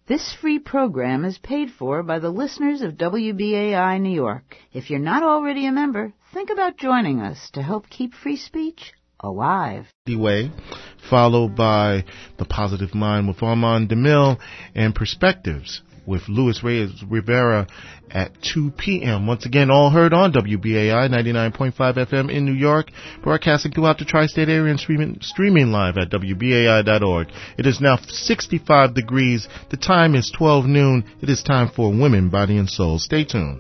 This free program is paid for by the listeners of WBAI New York. If you're not already a member, think about joining us to help keep free speech alive. Way, followed by The Positive Mind with Armand DeMille and Perspectives with Luis Reyes Rivera at 2 p.m. Once again, all heard on WBAI 99.5 FM in New York, broadcasting throughout the tri-state area and streaming live at WBAI.org. It is now 65 degrees. The time is 12 noon. It is time for Women, Body, and Soul. Stay tuned.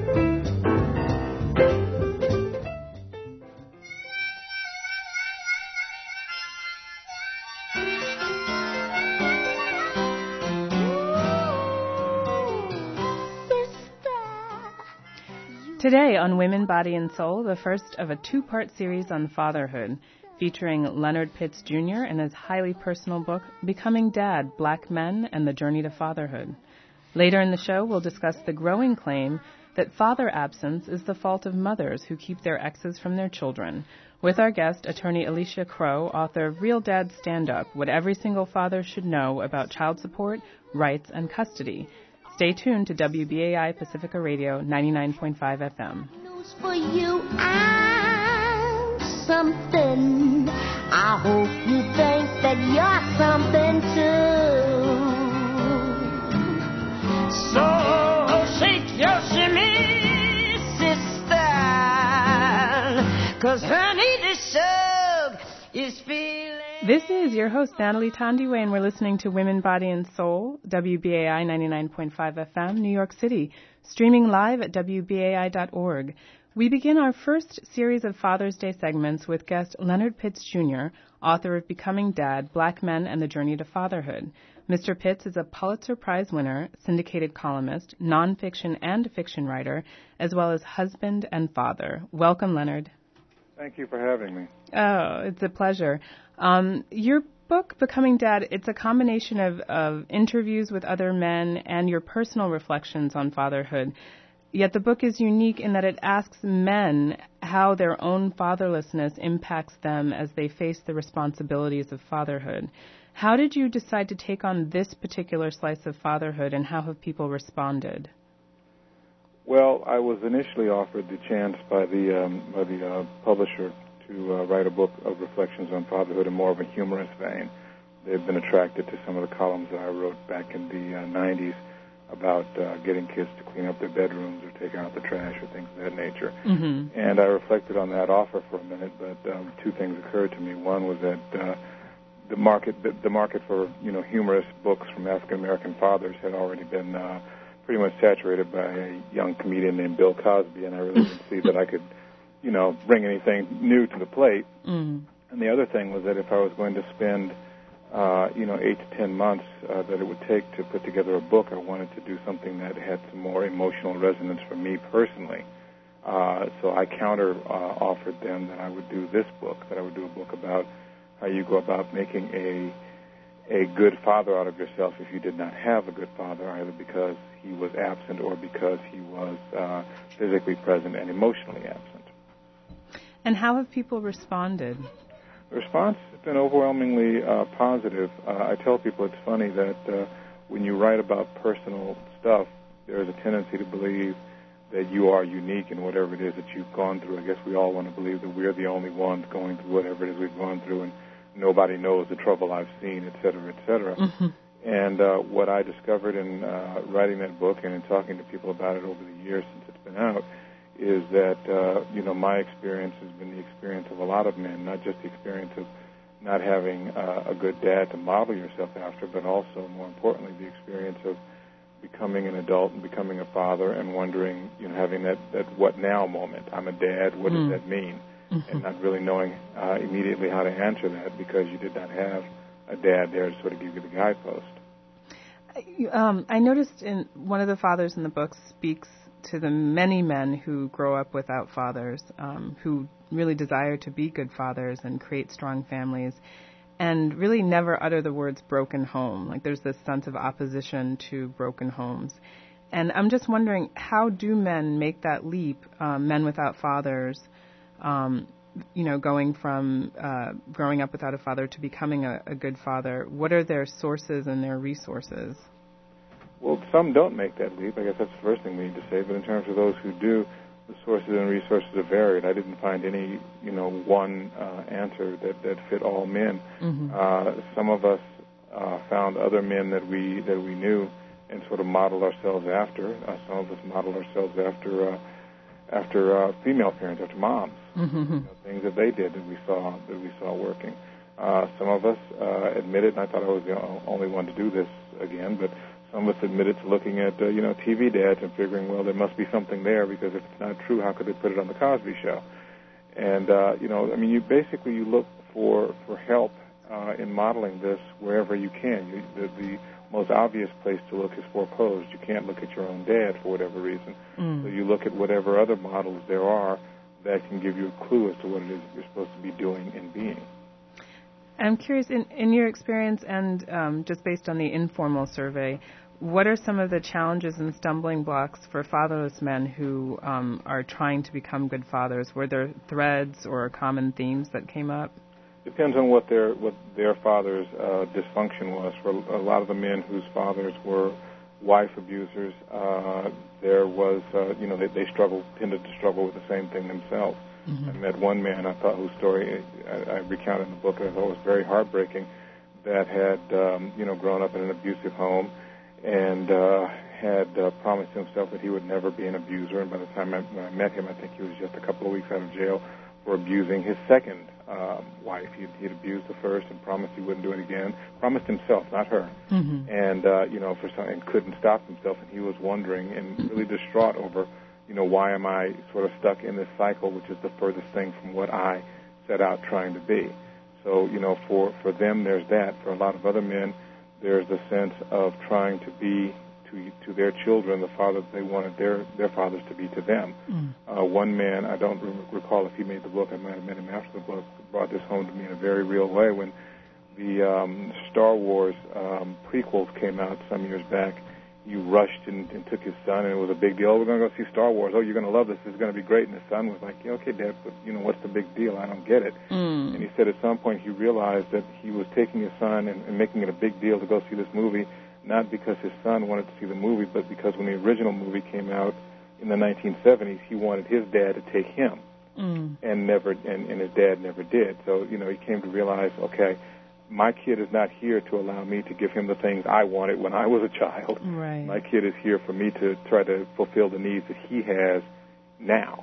Today on Women, Body, and Soul, the first of a two-part series on fatherhood, featuring Leonard Pitts Jr. and his highly personal book, Becoming Dad, Black Men and the Journey to Fatherhood. Later in the show, we'll discuss the growing claim that father absence is the fault of mothers who keep their exes from their children, with our guest, attorney Alicia Crow, author of Real Dad Stand Up, What Every Single Father Should Know About Child Support, Rights, and Custody. Stay tuned to WBAI Pacifica Radio 99.5 FM. News for you and something. I hope you think that you're something too. So shake your shimmy, sister, 'cause honey, the sub is feeling. This is your host, Natalie Tandiwe, and we're listening to Women, Body, and Soul, WBAI 99.5 FM, New York City, streaming live at WBAI.org. We begin our first series of Father's Day segments with guest Leonard Pitts Jr., author of Becoming Dad, Black Men and the Journey to Fatherhood. Mr. Pitts is a Pulitzer Prize winner, syndicated columnist, nonfiction and fiction writer, as well as husband and father. Welcome, Leonard. Thank you for having me. Oh, it's a pleasure. Your book, Becoming Dad, it's a combination of interviews with other men and your personal reflections on fatherhood. Yet the book is unique in that it asks men how their own fatherlessness impacts them as they face the responsibilities of fatherhood. How did you decide to take on this particular slice of fatherhood, and how have people responded? Well, I was initially offered the chance by the publisher to write a book of reflections on fatherhood in more of a humorous vein. They had been attracted to some of the columns that I wrote back in the 90s about getting kids to clean up their bedrooms or take out the trash or things of that nature. Mm-hmm. And I reflected on that offer for a minute, but two things occurred to me. One was that the market for humorous books from African American fathers had already been pretty much saturated by a young comedian named Bill Cosby, and I really didn't see that I could bring anything new to the plate. Mm. And the other thing was that if I was going to spend, 8 to 10 months that it would take to put together a book, I wanted to do something that had some more emotional resonance for me personally. So I offered them that I would do this book, that I would do a book about how you go about making a good father out of yourself if you did not have a good father, either because he was absent or because he was physically present and emotionally absent. And how have people responded? The response has been overwhelmingly positive. I tell people it's funny that when you write about personal stuff, there is a tendency to believe that you are unique in whatever it is that you've gone through. I guess we all want to believe that we're the only ones going through whatever it is we've gone through, and nobody knows the trouble I've seen, et cetera, et cetera. Mm-hmm. And what I discovered in writing that book and in talking to people about it over the years since it's been out is that, my experience has been the experience of a lot of men, not just the experience of not having a good dad to model yourself after, but also, more importantly, the experience of becoming an adult and becoming a father and wondering, having that what now moment. I'm a dad, what does that mean? Mm-hmm. And not really knowing immediately how to answer that because you did not have a dad there to sort of give you the guidepost. I noticed in one of the fathers in the book speaks to the many men who grow up without fathers, who really desire to be good fathers and create strong families, and really never utter the words broken home. Like there's this sense of opposition to broken homes. And I'm just wondering, how do men make that leap, men without fathers, going from growing up without a father to becoming a good father? What are their sources and their resources? Well, some don't make that leap. I guess that's the first thing we need to say. But in terms of those who do, the sources and resources are varied. I didn't find any, one answer that fit all men. Mm-hmm. Some of us found other men that we knew and sort of modeled ourselves after. Some of us modeled ourselves after female parents, after moms. Mm-hmm. Things that they did that we saw working. Some of us admitted, and I thought I was the only one to do this again, but some of us admitted to looking at, TV dads and figuring, well, there must be something there, because if it's not true, how could they put it on the Cosby Show? And, you look for help in modeling this wherever you can. The most obvious place to look is foreclosed. You can't look at your own dad for whatever reason. So you look at whatever other models there are that can give you a clue as to what it is you're supposed to be doing and being. I'm curious, in your experience and just based on the informal survey, what are some of the challenges and stumbling blocks for fatherless men who are trying to become good fathers? Were there threads or common themes that came up? Depends on what their father's dysfunction was. For a lot of the men whose fathers were wife abusers, there was, they tended to struggle with the same thing themselves. Mm-hmm. I met one man, I thought, whose story I recounted in the book, I thought was very heartbreaking, that had, grown up in an abusive home and had promised himself that he would never be an abuser. And by the time when I met him, I think he was just a couple of weeks out of jail for abusing his second wife. He'd abused the first and promised he wouldn't do it again. Promised himself, not her. Mm-hmm. And, and couldn't stop himself. And he was wondering and really distraught over, why am I sort of stuck in this cycle, which is the furthest thing from what I set out trying to be. So, for them, there's that. For a lot of other men, there's the sense of trying to be to their children the father they wanted their fathers to be to them. One man, I don't recall if he made the book, I might have met him after the book, brought this home to me in a very real way. When the Star Wars prequels came out some years back, he rushed and took his son, and it was a big deal. Oh, we're going to go see Star Wars. Oh, you're going to love this. This is going to be great. And his son was like, yeah, okay, Dad, but, what's the big deal? I don't get it. And he said at some point he realized that he was taking his son and making it a big deal to go see this movie, not because his son wanted to see the movie, but because when the original movie came out in the 1970s, he wanted his dad to take him, and his dad never did. So, he came to realize, okay, my kid is not here to allow me to give him the things I wanted when I was a child. Right. My kid is here for me to try to fulfill the needs that he has now.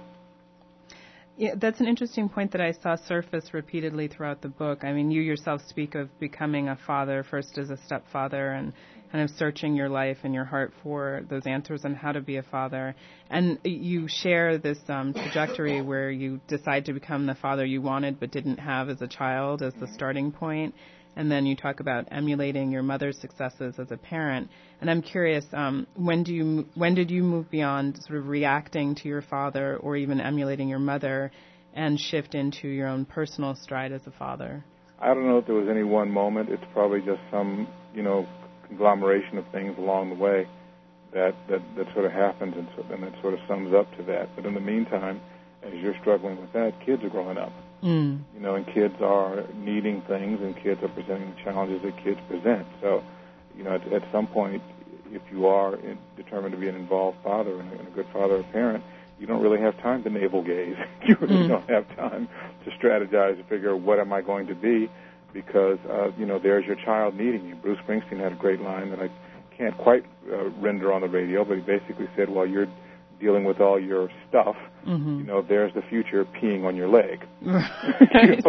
Yeah, that's an interesting point that I saw surface repeatedly throughout the book. I mean, you yourself speak of becoming a father, first as a stepfather, and kind of searching your life and your heart for those answers on how to be a father. And you share this trajectory where you decide to become the father you wanted but didn't have as a child as the starting point. And then you talk about emulating your mother's successes as a parent. And I'm curious, when did you move beyond sort of reacting to your father or even emulating your mother and shift into your own personal stride as a father? I don't know if there was any one moment. It's probably just some, conglomeration of things along the way that sort of happens, and that sort of sums up to that. But in the meantime, as you're struggling with that, kids are growing up. And kids are needing things, and kids are presenting the challenges that kids present. So, at some point, if you are determined to be an involved father and a good father or parent, you don't really have time to navel gaze. You really don't have time to strategize and figure, what am I going to be? Because, there's your child needing you. Bruce Springsteen had a great line that I can't quite render on the radio, but he basically said, while you're dealing with all your stuff, there's the future peeing on your leg. Right.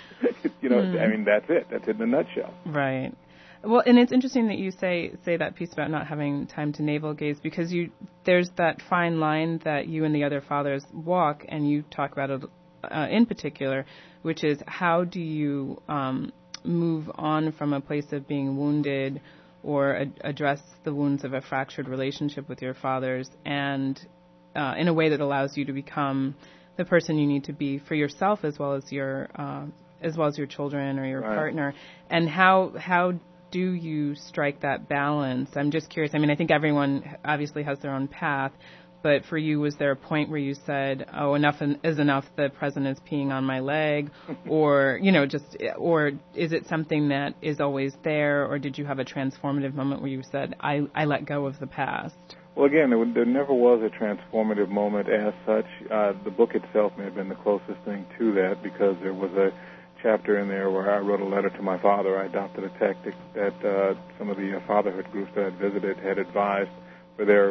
I mean, that's it. That's it in a nutshell. Right. Well, and it's interesting that you say that piece about not having time to navel gaze, because there's that fine line that you and the other fathers walk, and you talk about it in particular, which is how do you move on from a place of being wounded or address the wounds of a fractured relationship with your fathers, and in a way that allows you to become the person you need to be for yourself as well as your children or your partner. And how do you strike that balance? I'm just curious. I mean, I think everyone obviously has their own path, But for you, was there a point where you said, "Oh, enough is enough. The president is peeing on my leg," or or is it something that is always there, or did you have a transformative moment where you said, "I let go of the past"? Well, again, there never was a transformative moment as such. The book itself may have been the closest thing to that, because there was a chapter in there where I wrote a letter to my father. I adopted a tactic that some of the fatherhood groups that I'd visited had advised for their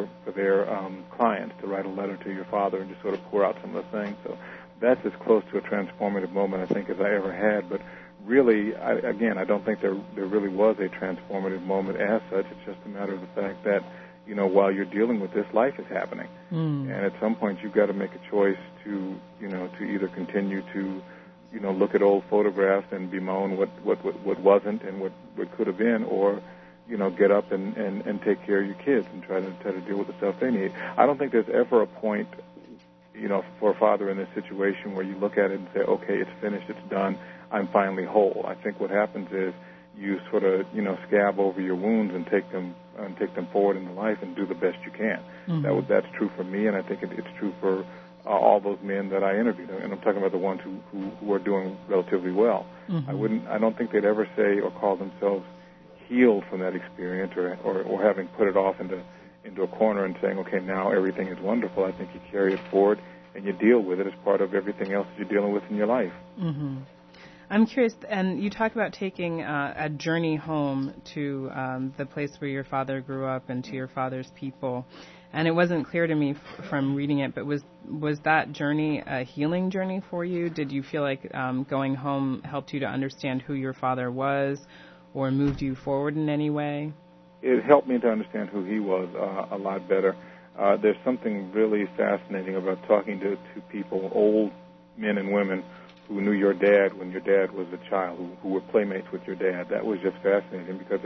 clients, to write a letter to your father and just sort of pour out some of the things. So that's as close to a transformative moment, I think, as I ever had. But really, I don't think there really was a transformative moment as such. It's just a matter of the fact that, while you're dealing with this, life is happening. And at some point you've got to make a choice to either continue to, look at old photographs and bemoan what wasn't and what could have been, or, get up and take care of your kids and try to deal with the stuff they need. I don't think there's ever a point, for a father in this situation where you look at it and say, okay, it's finished, it's done, I'm finally whole. I think what happens is you sort of, scab over your wounds and take them forward into life and do the best you can. Mm-hmm. That's true for me, and I think it's true for all those men that I interviewed, and I'm talking about the ones who are doing relatively well. Mm-hmm. I don't think they'd ever say or call themselves healed from that experience, or having put it off into a corner and saying, okay, now everything is wonderful. I think you carry it forward and you deal with it as part of everything else that you're dealing with in your life. Mm-hmm. I'm curious, and you talk about taking a journey home to the place where your father grew up and to your father's people. And it wasn't clear to me from reading it, but was that journey a healing journey for you? Did you feel like going home helped you to understand who your father was, or moved you forward in any way? It helped me to understand who he was a lot better. There's something really fascinating about talking to people, old men and women, who knew your dad when your dad was a child, who were playmates with your dad. That was just fascinating, because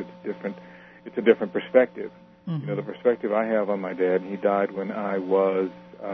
it's a different perspective. Mm-hmm. The perspective I have on my dad, and he died when I was,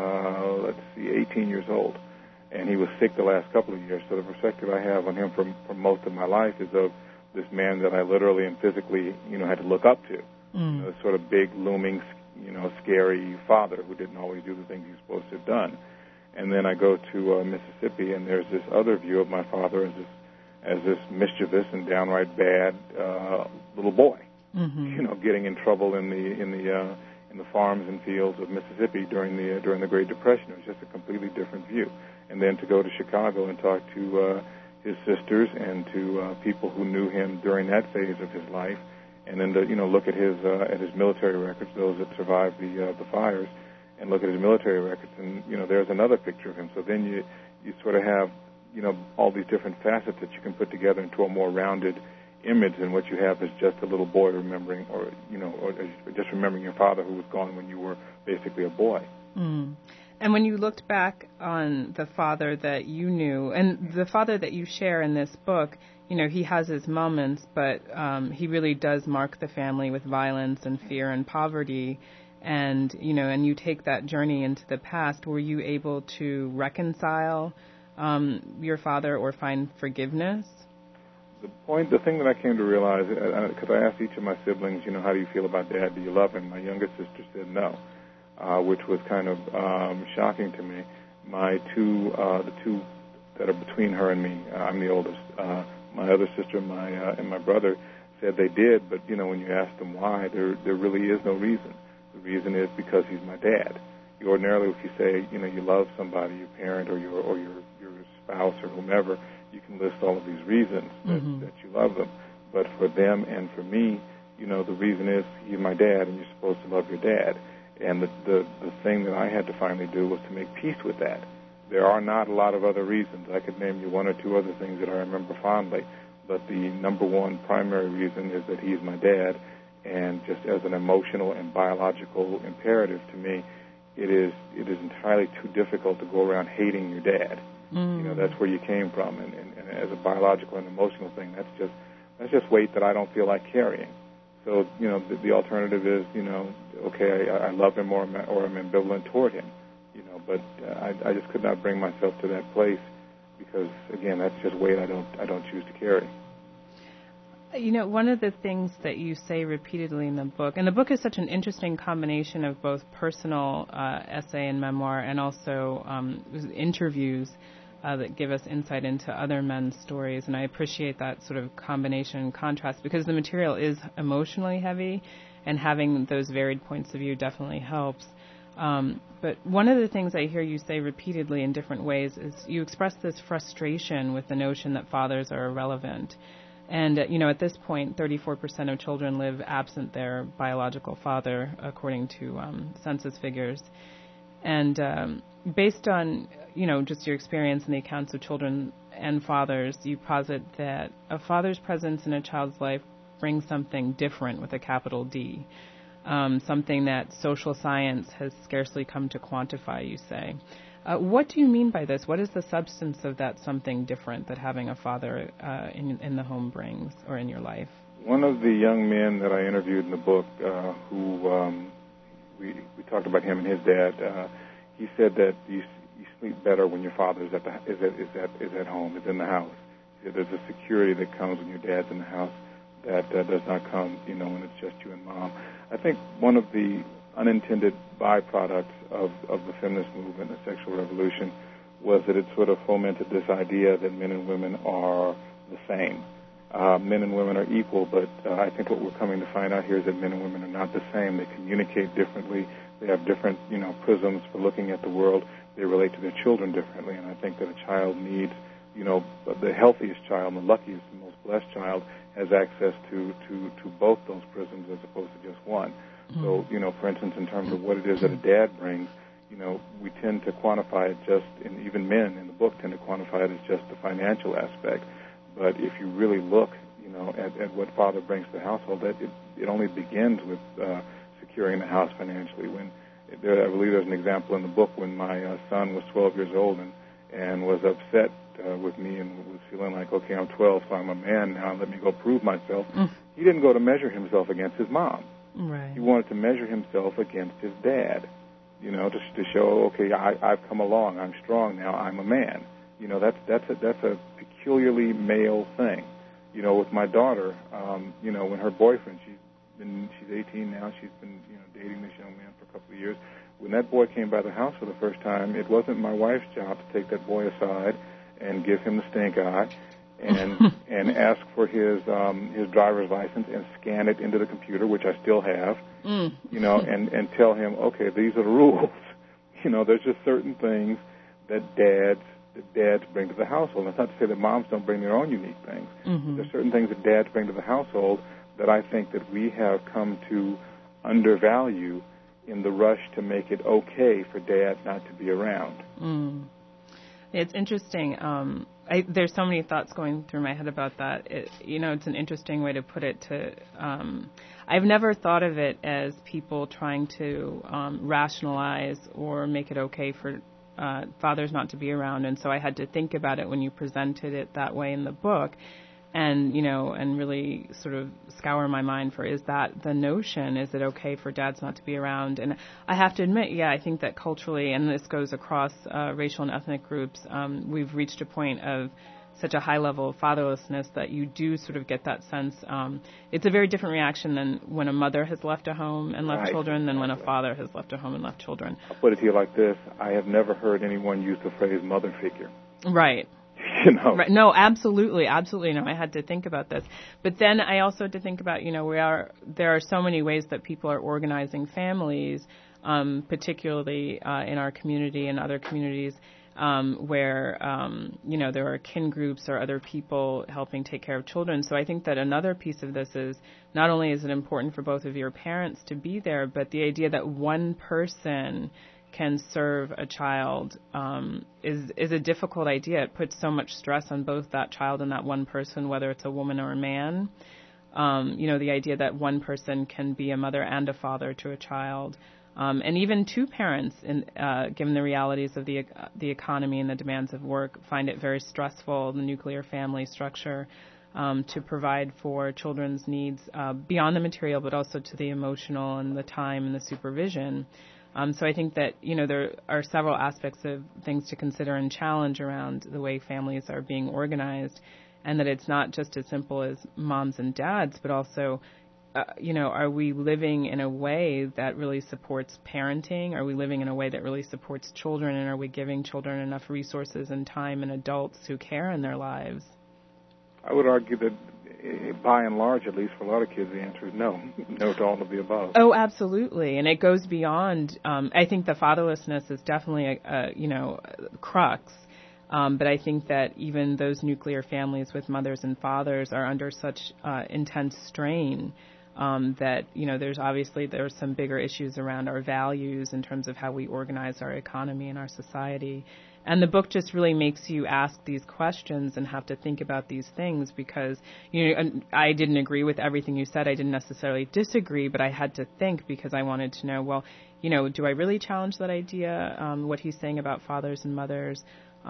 18 years old, and he was sick the last couple of years. So the perspective I have on him for most of my life is of this man that I literally and physically, had to look up to. This sort of big, looming, scary father who didn't always do the things he was supposed to have done. And then I go to Mississippi, and there's this other view of my father as this mischievous and downright bad little boy, getting in trouble in the farms and fields of Mississippi during the Great Depression. It was just a completely different view. And then to go to Chicago and talk to his sisters and to people who knew him during that phase of his life, and then to look at his military records, those that survived the fires, and look at his military records, and there's another picture of him. So then you sort of have all these different facets that you can put together into a more rounded image than what you have is just a little boy remembering, or just remembering your father who was gone when you were basically a boy. Mm. And when you looked back on the father that you knew, and the father that you share in this book, he has his moments, but he really does mark the family with violence and fear and poverty. And, and you take that journey into the past. Were you able to reconcile your father or find forgiveness? The thing that I came to realize, because I asked each of my siblings, how do you feel about Dad? Do you love him? My youngest sister said no, which was kind of shocking to me. The two that are between her and me, I'm the oldest. My other sister and my brother said they did, but, when you ask them why, there really is no reason. The reason is because he's my dad. Ordinarily, if you say, you love somebody, your parent or your spouse or whomever, you can list all of these reasons that you love them. But for them and for me, the reason is he's my dad, and you're supposed to love your dad. And the thing that I had to finally do was to make peace with that. There are not a lot of other reasons. I could name you one or two other things that I remember fondly, but the number one primary reason is that he's my dad. And just as an emotional and biological imperative to me, it is entirely too difficult to go around hating your dad. That's where you came from, and as a biological and emotional thing, that's just weight that I don't feel like carrying. So the alternative is okay, I love him or I'm ambivalent toward him, but I just could not bring myself to that place, because again, that's just weight I don't choose to carry. You know, one of the things that you say repeatedly in the book, and the book is such an interesting combination of both personal essay and memoir and also interviews that give us insight into other men's stories. And I appreciate that sort of combination and contrast because the material is emotionally heavy, and having those varied points of view definitely helps. But one of the things I hear you say repeatedly in different ways is you express this frustration with the notion that fathers are irrelevant. And, at this point, 34% of children live absent their biological father, according to census figures. And based on, just your experience in the accounts of children and fathers, you posit that a father's presence in a child's life brings something different with a capital D, something that social science has scarcely come to quantify, you say. What do you mean by this? What is the substance of that something different that having a father in the home brings, or in your life? One of the young men that I interviewed in the book, we talked about him and his dad. He said that you sleep better when your father is at home, is in the house. He said there's a security that comes when your dad's in the house that does not come, when it's just you and mom. I think one of the unintended byproducts of the feminist movement, the sexual revolution, was that it sort of fomented this idea that men and women are the same. Men and women are equal, but I think what we're coming to find out here is that men and women are not the same. They communicate differently. They have different, prisms for looking at the world. They relate to their children differently, and I think that a child needs, the healthiest child, the luckiest, the most blessed child has access to both those prisms as opposed to just one. So, for instance, in terms of what it is that a dad brings, we tend to quantify it and even men in the book tend to quantify it as just the financial aspect. But if you really look, at what father brings to the household, that it only begins with securing the house financially. I believe there's an example in the book when my son was 12 years old and was upset with me and was feeling like, okay, I'm 12, so I'm a man now, let me go prove myself. He didn't go to measure himself against his mom. Right. He wanted to measure himself against his dad, to show, okay, I've come along, I'm strong now, I'm a man. That's a peculiarly male thing. With my daughter, when her boyfriend, she's 18 now, she's been, dating this young man for a couple of years. When that boy came by the house for the first time, it wasn't my wife's job to take that boy aside and give him the stink eye and ask for his driver's license and scan it into the computer, which I still have, and tell him, okay, these are the rules. There's just certain things that dads bring to the household. That's not to say that moms don't bring their own unique things. There's certain things that dads bring to the household that I think that we have come to undervalue in the rush to make it okay for dad not to be around. It's interesting. There's so many thoughts going through my head about that. It's an interesting way to put it. I've never thought of it as people trying to rationalize or make it okay for fathers not to be around, and so I had to think about it when you presented it that way in the book, and really sort of scour my mind for, is that the notion? Is it okay for dads not to be around? And I have to admit, I think that culturally, and this goes across racial and ethnic groups, we've reached a point of such a high level of fatherlessness that you do sort of get that sense. It's a very different reaction than when a mother has left a home and left children than when a father has left a home and left children. I'll put it to you like this. I have never heard anyone use the phrase mother figure. Right. Right. No, absolutely. No, I had to think about this. But then I also had to think about, there are so many ways that people are organizing families, particularly in our community and other communities, where, there are kin groups or other people helping take care of children. So I think that another piece of this is not only is it important for both of your parents to be there, but the idea that one person can serve a child is a difficult idea. It puts so much stress on both that child and that one person, whether it's a woman or a man. The idea that one person can be a mother and a father to a child, and even two parents, given the realities of the economy and the demands of work, find it very stressful, the nuclear family structure, to provide for children's needs beyond the material, but also to the emotional and the time and the supervision. So I think that, there are several aspects of things to consider and challenge around the way families are being organized. and that it's not just as simple as moms and dads, but also, are we living in a way that really supports parenting? Are we living in a way that really supports children? And are we giving children enough resources and time and adults who care in their lives? I would argue that, by and large, at least for a lot of kids, the answer is no. No to all of the above. Oh, absolutely. And it goes beyond, I think the fatherlessness is definitely a crux. But I think that even those nuclear families with mothers and fathers are under such intense strain that, there's some bigger issues around our values in terms of how we organize our economy and our society. And the book just really makes you ask these questions and have to think about these things because, I didn't agree with everything you said. I didn't necessarily disagree, but I had to think because I wanted to know, well, do I really challenge that idea, what he's saying about fathers and mothers?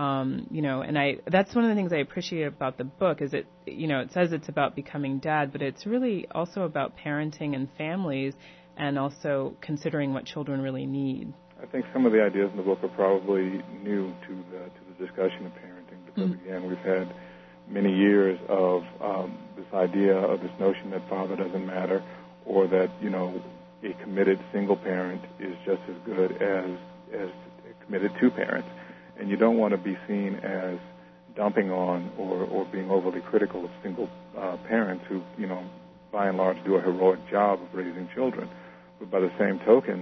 That's one of the things I appreciate about the book is it says it's about becoming dad, but it's really also about parenting and families and also considering what children really need. I think some of the ideas in the book are probably new to the discussion of parenting because, again, we've had many years of this idea of this notion that father doesn't matter or that, a committed single parent is just as good as a committed two parents. And you don't want to be seen as dumping on or being overly critical of single parents who, by and large do a heroic job of raising children. But by the same token,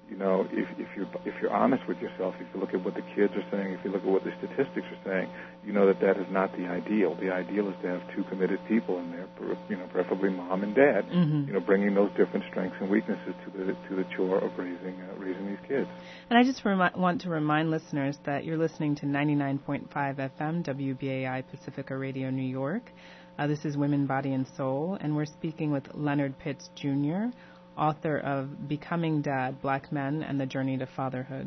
if you're honest with yourself, if you look at what the kids are saying, if you look at what the statistics are saying, you know that is not the ideal. The ideal is to have two committed people in there, preferably mom and dad, bringing those different strengths and weaknesses to the chore of raising these kids. And I just want to remind listeners that you're listening to 99.5 FM WBAI Pacifica Radio New York. This is Women, Body, and Soul, and we're speaking with Leonard Pitts, Jr., author of Becoming Dad, Black Men and the Journey to Fatherhood.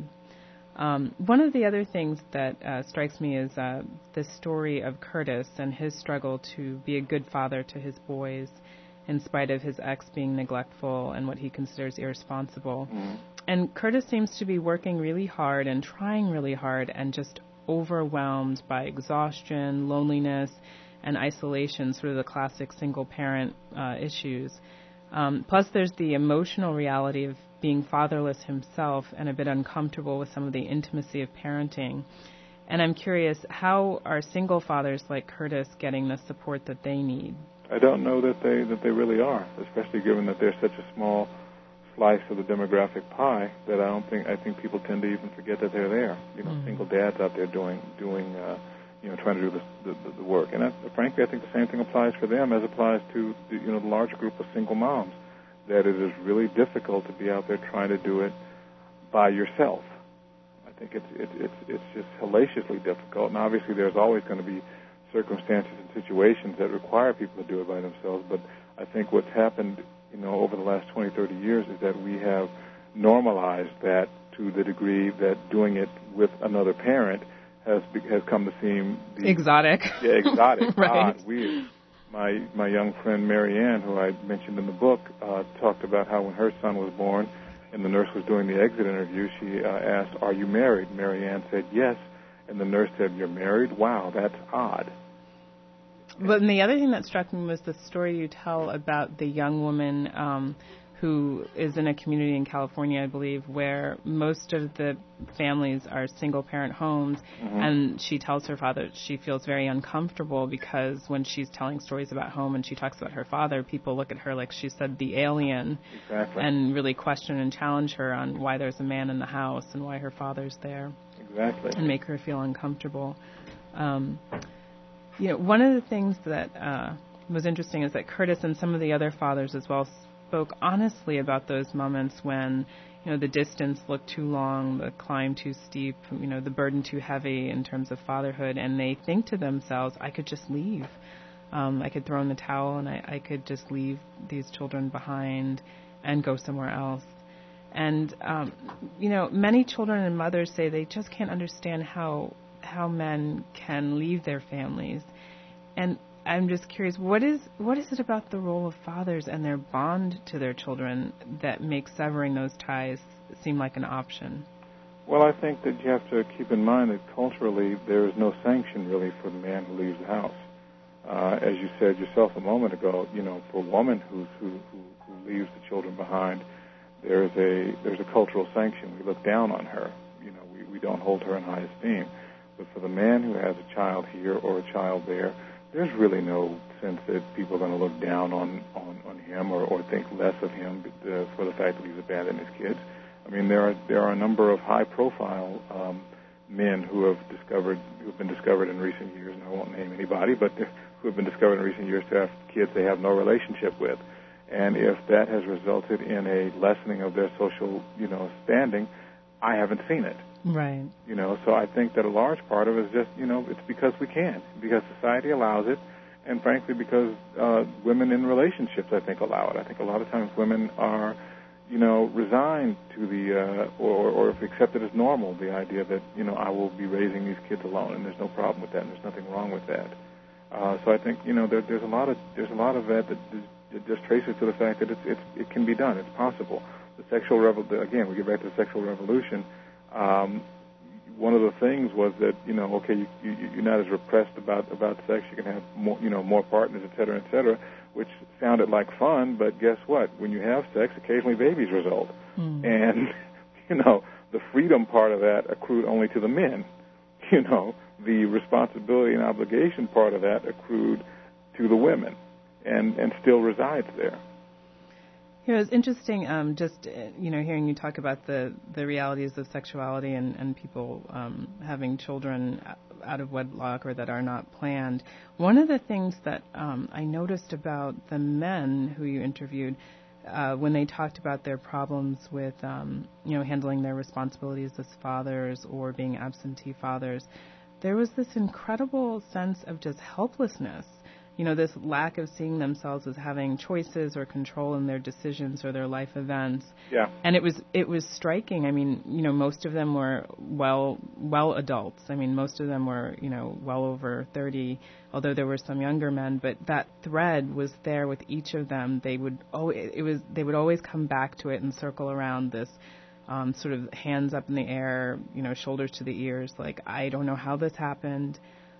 One of the other things that strikes me is the story of Curtis and his struggle to be a good father to his boys in spite of his ex being neglectful and what he considers irresponsible. And Curtis seems to be working really hard and trying really hard and just overwhelmed by exhaustion, loneliness, and isolation, sort of the classic single-parent issues. Plus, there's the emotional reality of being fatherless himself and a bit uncomfortable with some of the intimacy of parenting. And I'm curious, how are single fathers like Curtis getting the support that they need? I don't know that they really are, especially given that they're such a small slice of the demographic pie that I think people tend to even forget that they're there. Single dads out there doing trying to do the work. And frankly, I think the same thing applies for them as applies to the larger group of single moms, that it is really difficult to be out there trying to do it by yourself. I think it's just hellaciously difficult. And obviously there's always going to be circumstances and situations that require people to do it by themselves. But I think what's happened, over the last 20, 30 years is that we have normalized that to the degree that doing it with another parent has come to seem exotic. Yeah, exotic, right. Odd, weird. My young friend Mary Ann, who I mentioned in the book, talked about how when her son was born and the nurse was doing the exit interview, she asked, "Are you married?" Mary Ann said, "Yes." And the nurse said, "You're married? Wow, that's odd." But the other thing that struck me was the story you tell about the young woman who is in a community in California, I believe, where most of the families are single-parent homes, and she tells her father she feels very uncomfortable because when she's telling stories about home and she talks about her father, people look at her like she said the alien, exactly, and really question and challenge her on why there's a man in the house and why her father's there. Exactly. And make her feel uncomfortable. One of the things that was interesting is that Curtis and some of the other fathers as well spoke honestly about those moments when, the distance looked too long, the climb too steep, the burden too heavy in terms of fatherhood, and they think to themselves, I could just leave. I could throw in the towel and I could just leave these children behind and go somewhere else. And, many children and mothers say they just can't understand how men can leave their families. And I'm just curious, what is it about the role of fathers and their bond to their children that makes severing those ties seem like an option? Well, I think that you have to keep in mind that culturally there is no sanction really for the man who leaves the house. As you said yourself a moment ago, for a woman who leaves the children behind, there's a cultural sanction. We look down on her. We don't hold her in high esteem. But for the man who has a child here or a child there, there's really no sense that people are going to look down on him or think less of him for the fact that he's abandoned his kids. I mean, there are a number of high-profile men who have been discovered in recent years, and I won't name anybody, but who have been discovered in recent years to have kids they have no relationship with. And if that has resulted in a lessening of their social, standing, I haven't seen it. Right. So I think that a large part of it is just, it's because we can, because society allows it, and frankly because women in relationships, I think, allow it. I think a lot of times women are, resigned to the, or if accepted as normal, the idea that, I will be raising these kids alone, and there's no problem with that, and there's nothing wrong with that. So I think, there's a lot of that just traces to the fact that it can be done. It's possible. The sexual again, we get back to the sexual revolution. One of the things was that you're not as repressed about sex. You can have more partners, et cetera, which sounded like fun. But guess what? When you have sex, occasionally babies result, and the freedom part of that accrued only to the men. The responsibility and obligation part of that accrued to the women, and still resides there. It's interesting, hearing you talk about the realities of sexuality and people having children out of wedlock or that are not planned. One of the things that I noticed about the men who you interviewed when they talked about their problems with, handling their responsibilities as fathers or being absentee fathers, there was this incredible sense of just helplessness. This lack of seeing themselves as having choices or control in their decisions or their life events. Yeah. And it was striking. I mean, most of them were well adults. I mean, most of them were, well over 30, although there were some younger men, but that thread was there with each of them. They would always come back to it and circle around this sort of hands up in the air, shoulders to the ears, like, I don't know how this happened.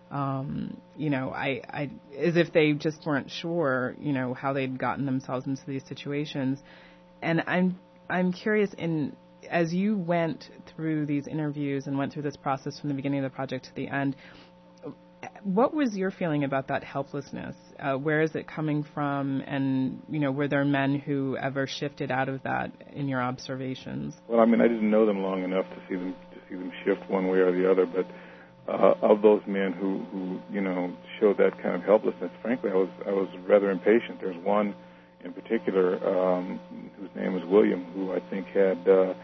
I as if they just weren't sure, how they'd gotten themselves into these situations. And I'm curious, as you went through these interviews and went through this process from the beginning of the project to the end, what was your feeling about that helplessness? Where is it coming from? And, were there men who ever shifted out of that in your observations? Well, I mean, I didn't know them long enough to see them shift one way or the other, but of those men who showed that kind of helplessness, frankly, I was rather impatient. There's one in particular whose name was William, who I think had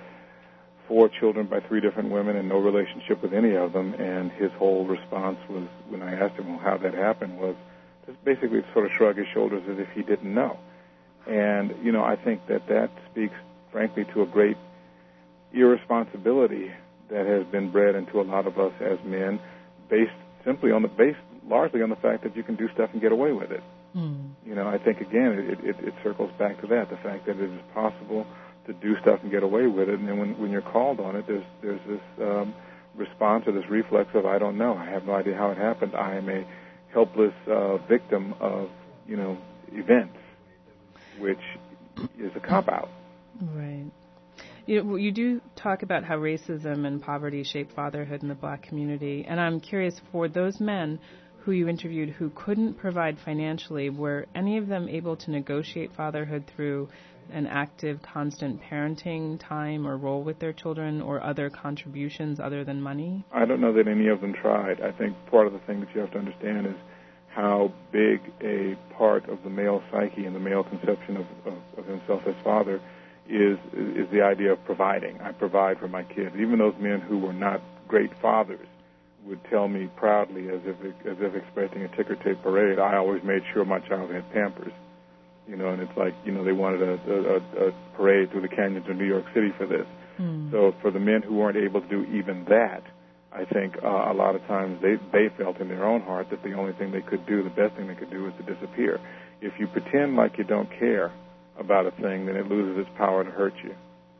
4 children by 3 different women and no relationship with any of them. And his whole response was, when I asked him how that happened, was just basically sort of shrug his shoulders as if he didn't know. And I think that speaks, frankly, to a great irresponsibility that has been bred into a lot of us as men, based largely on the fact that you can do stuff and get away with it. I think again it circles back to that, the fact that it is possible to do stuff and get away with it, and then when you're called on it, there's this response or this reflex of, I don't know, I have no idea how it happened, I am a helpless victim of events, which is a cop-out. Right. You do talk about how racism and poverty shape fatherhood in the black community, and I'm curious, for those men who you interviewed who couldn't provide financially, were any of them able to negotiate fatherhood through an active, constant parenting time or role with their children, or other contributions other than money? I don't know that any of them tried. I think part of the thing that you have to understand is how big a part of the male psyche and the male conception of himself as father is the idea of providing. I provide for my kids. Even those men who were not great fathers would tell me proudly, as if expecting a ticker tape parade, I always made sure my child had Pampers. And it's like, they wanted a parade through the canyons of New York City for this. So for the men who weren't able to do even that, I think a lot of times they felt in their own heart that the only thing they could do, the best thing they could do, is to disappear. If you pretend like you don't care about a thing, then it loses its power to hurt you.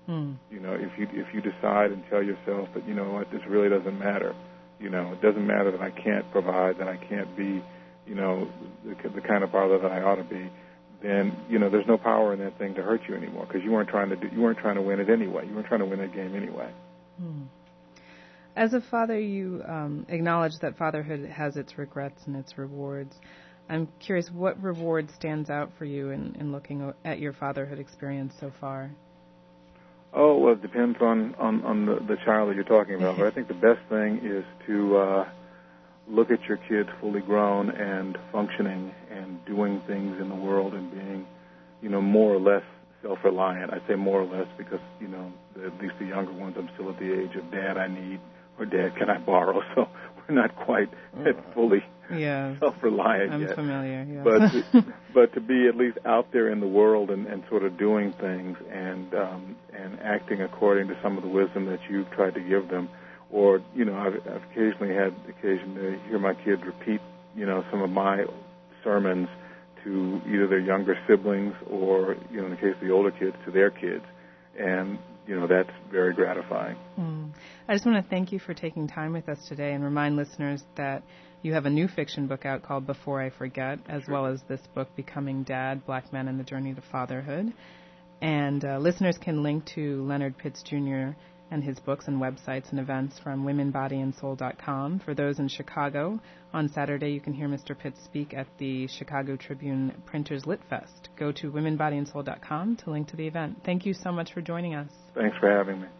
If you decide and tell yourself that, this really doesn't matter. It doesn't matter that I can't provide, that I can't be the kind of father that I ought to be, then there's no power in that thing to hurt you anymore, because you weren't trying to win it anyway. You weren't trying to win that game anyway. As a father, you acknowledge that fatherhood has its regrets and its rewards. I'm curious, what reward stands out for you in looking at your fatherhood experience so far? Oh, well, it depends on the child that you're talking about. But I think the best thing is to look at your kids fully grown and functioning and doing things in the world and being, more or less self-reliant. I say more or less because, at least the younger ones, I'm still at the age of Dad, I need, or Dad, can I borrow? So we're not quite fully self-reliant yet. I'm familiar, yeah. But to be at least out there in the world and sort of doing things and acting according to some of the wisdom that you've tried to give them. Or, I've occasionally had occasion to hear my kids repeat, some of my sermons to either their younger siblings or, in the case of the older kids, to their kids. And, that's very gratifying. I just want to thank you for taking time with us today and remind listeners that you have a new fiction book out called Before I Forget, as well as this book, Becoming Dad, Black Men and the Journey to Fatherhood. And listeners can link to Leonard Pitts Jr. and his books and websites and events from womenbodyandsoul.com. For those in Chicago, on Saturday you can hear Mr. Pitts speak at the Chicago Tribune Printers Lit Fest. Go to womenbodyandsoul.com to link to the event. Thank you so much for joining us. Thanks for having me.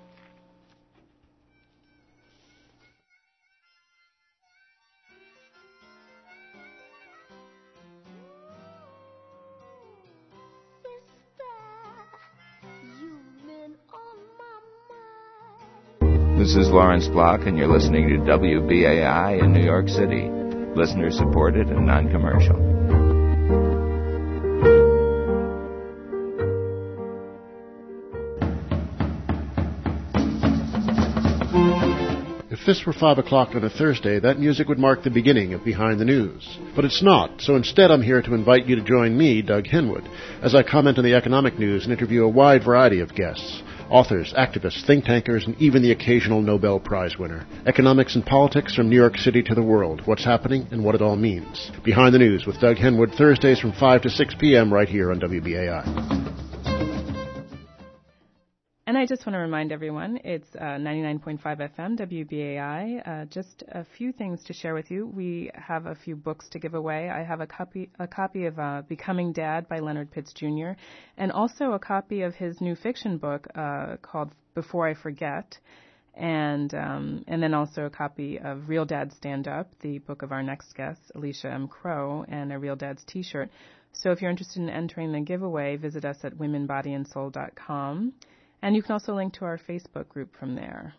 This is Lawrence Block, and you're listening to WBAI in New York City. Listener-supported and non-commercial. If this were 5 o'clock on a Thursday, that music would mark the beginning of Behind the News. But it's not, so instead I'm here to invite you to join me, Doug Henwood, as I comment on the economic news and interview a wide variety of guests. Authors, activists, think tankers, and even the occasional Nobel Prize winner. Economics and politics from New York City to the world. What's happening and what it all means. Behind the News with Doug Henwood, Thursdays from 5 to 6 p.m. right here on WBAI. And I just want to remind everyone, it's 99.5 FM, WBAI. Just a few things to share with you. We have a few books to give away. I have a copy of Becoming Dad by Leonard Pitts Jr., and also a copy of his new fiction book called Before I Forget, and then also a copy of Real Dad Stand Up, the book of our next guest, Alicia M. Crow, and a Real Dad's T-shirt. So if you're interested in entering the giveaway, visit us at womenbodyandsoul.com. And you can also link to our Facebook group from there.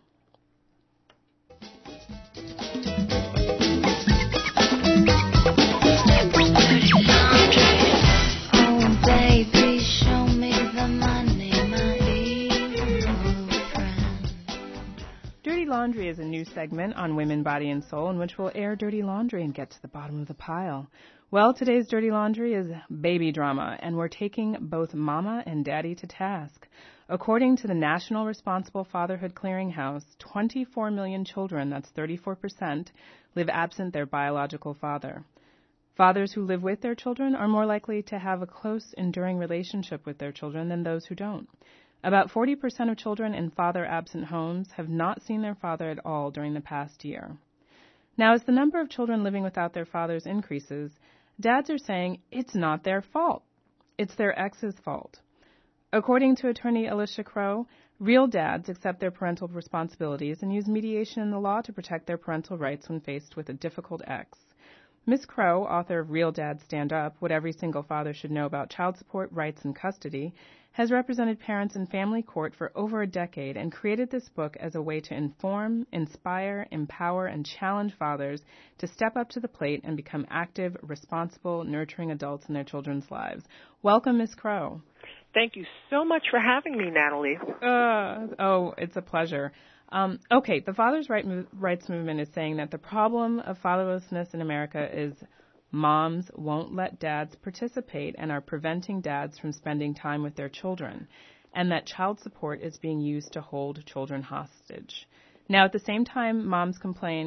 Oh, baby, show me the money, my evil friend. Dirty Laundry is a new segment on Women, Body, and Soul in which we'll air dirty laundry and get to the bottom of the pile. Well, today's dirty laundry is baby drama, and we're taking both mama and daddy to task. According to the National Responsible Fatherhood Clearinghouse, 24 million children, that's 34%, live absent their biological father. Fathers who live with their children are more likely to have a close, enduring relationship with their children than those who don't. About 40% of children in father-absent homes have not seen their father at all during the past year. Now, as the number of children living without their fathers increases, dads are saying it's not their fault. It's their ex's fault. According to attorney Alicia Crow, real dads accept their parental responsibilities and use mediation in the law to protect their parental rights when faced with a difficult ex. Ms. Crow, author of Real Dads Stand Up, What Every Single Father Should Know About Child Support, Rights, and Custody, has represented parents in family court for over a decade and created this book as a way to inform, inspire, empower, and challenge fathers to step up to the plate and become active, responsible, nurturing adults in their children's lives. Welcome, Ms. Crow. Thank you so much for having me, Natalie. It's a pleasure. Okay, the Fathers' Rights Movement is saying that the problem of fatherlessness in America is moms won't let dads participate and are preventing dads from spending time with their children, and that child support is being used to hold children hostage. Now, at the same time, moms complain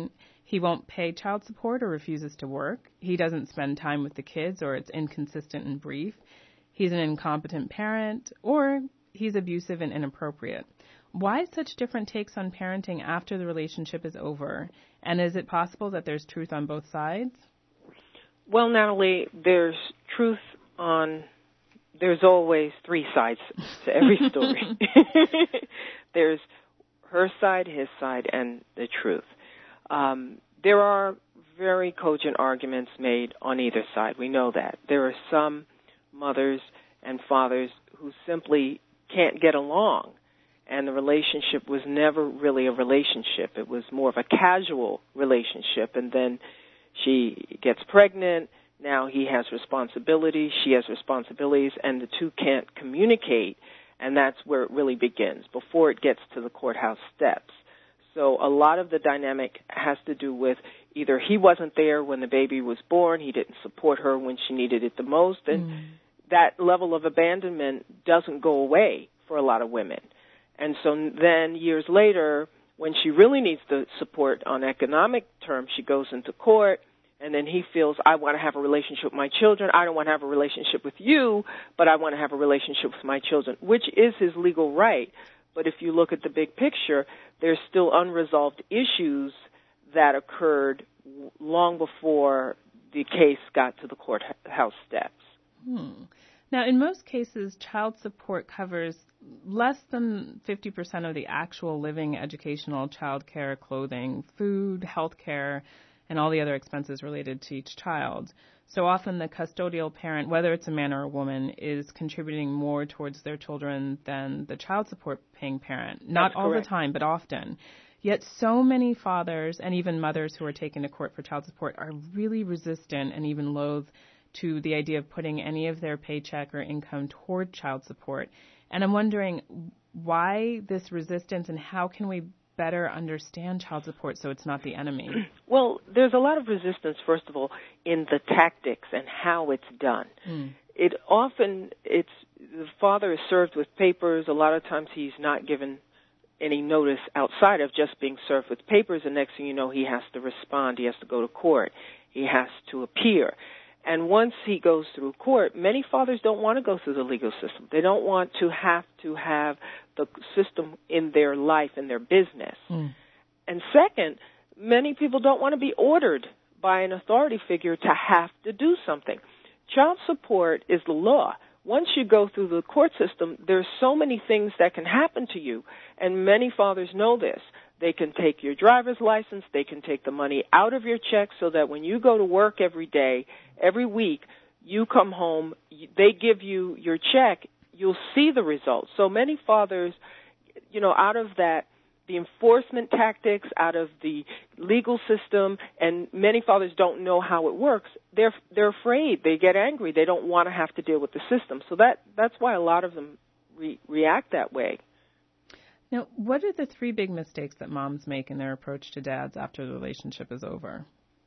He won't pay child support or refuses to work. He doesn't spend time with the kids, or it's inconsistent and brief. He's an incompetent parent, or he's abusive and inappropriate. Why such different takes on parenting after the relationship is over? And is it possible that there's truth on both sides? Well, Natalie, there's always three sides to every story. There's her side, his side, and the truth. There are very cogent arguments made on either side. We know that. There are some mothers and fathers who simply can't get along, and the relationship was never really a relationship. It was more of a casual relationship, and then she gets pregnant. Now he has responsibilities, she has responsibilities, and the two can't communicate, and that's where it really begins, before it gets to the courthouse steps. So a lot of the dynamic has to do with either he wasn't there when the baby was born, he didn't support her when she needed it the most, and that level of abandonment doesn't go away for a lot of women. And so then years later, when she really needs the support on economic terms, she goes into court, and then he feels, I want to have a relationship with my children. I don't want to have a relationship with you, but I want to have a relationship with my children, which is his legal right. But if you look at the big picture, there's still unresolved issues that occurred long before the case got to the courthouse steps. Now, in most cases, child support covers less than 50% of the actual living, educational, child care, clothing, food, health care, and all the other expenses related to each child. So often the custodial parent, whether it's a man or a woman, is contributing more towards their children than the child support paying parent. Not all the time, but often. Yet so many fathers and even mothers who are taken to court for child support are really resistant and even loath to the idea of putting any of their paycheck or income toward child support. And I'm wondering why this resistance, and how can we better understand child support so it's not the enemy? Well, there's a lot of resistance, first of all, in the tactics and how it's done. The father is served with papers. A lot of times he's not given any notice outside of just being served with papers, and next thing you know, he has to respond. He has to go to court. He has to appear. And once he goes through court, many fathers don't want to go through the legal system. They don't want to have the system in their life, in their business. And second, many people don't want to be ordered by an authority figure to have to do something. Child support is the law. Once you go through the court system, there's so many things that can happen to you, and many fathers know this. They can take your driver's license. They can take the money out of your check so that when you go to work every day, every week, you come home, they give you your check, you'll see the results. So many fathers, out of that, the enforcement tactics, out of the legal system, and many fathers don't know how it works. They're afraid. They get angry. They don't want to have to deal with the system. So that's why a lot of them react that way. Now, what are the three big mistakes that moms make in their approach to dads after the relationship is over?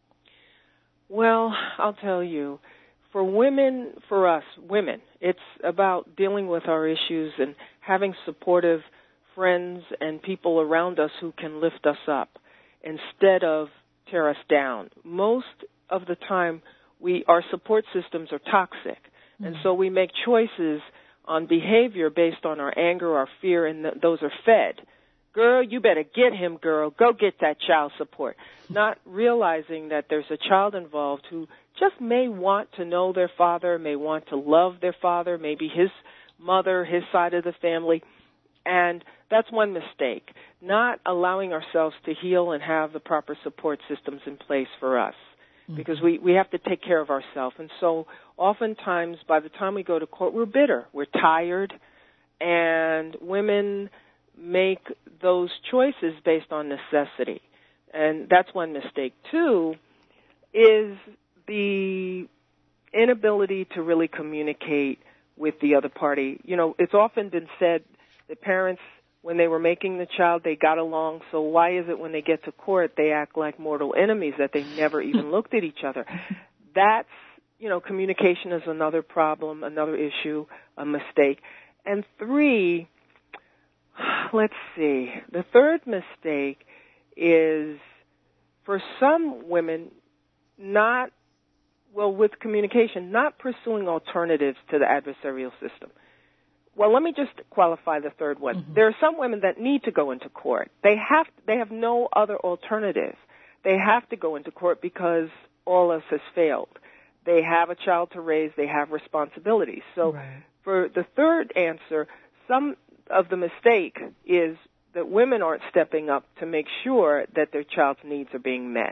Well, I'll tell you, for us women, it's about dealing with our issues and having supportive friends and people around us who can lift us up instead of tear us down. Most of the time, our support systems are toxic, and so we make choices on behavior based on our anger, our fear, and those are fed. Girl, you better get him, girl. Go get that child support. Not realizing that there's a child involved who just may want to know their father, may want to love their father, maybe his mother, his side of the family. And that's one mistake, not allowing ourselves to heal and have the proper support systems in place for us. Because we have to take care of ourselves. And so oftentimes by the time we go to court, we're bitter, we're tired, and women make those choices based on necessity. And that's one mistake. Two is the inability to really communicate with the other party. It's often been said that parents, when they were making the child, they got along, so why is it when they get to court they act like mortal enemies, that they never even looked at each other? That's, communication is another problem, another issue, a mistake. And three, let's see, the third mistake is for some women, with communication, not pursuing alternatives to the adversarial system. Well, let me just qualify the third one. There are some women that need to go into court. They have no other alternative. They have to go into court because all else has failed. They have a child to raise. They have responsibilities. So for the third answer, some of the mistake is that women aren't stepping up to make sure that their child's needs are being met.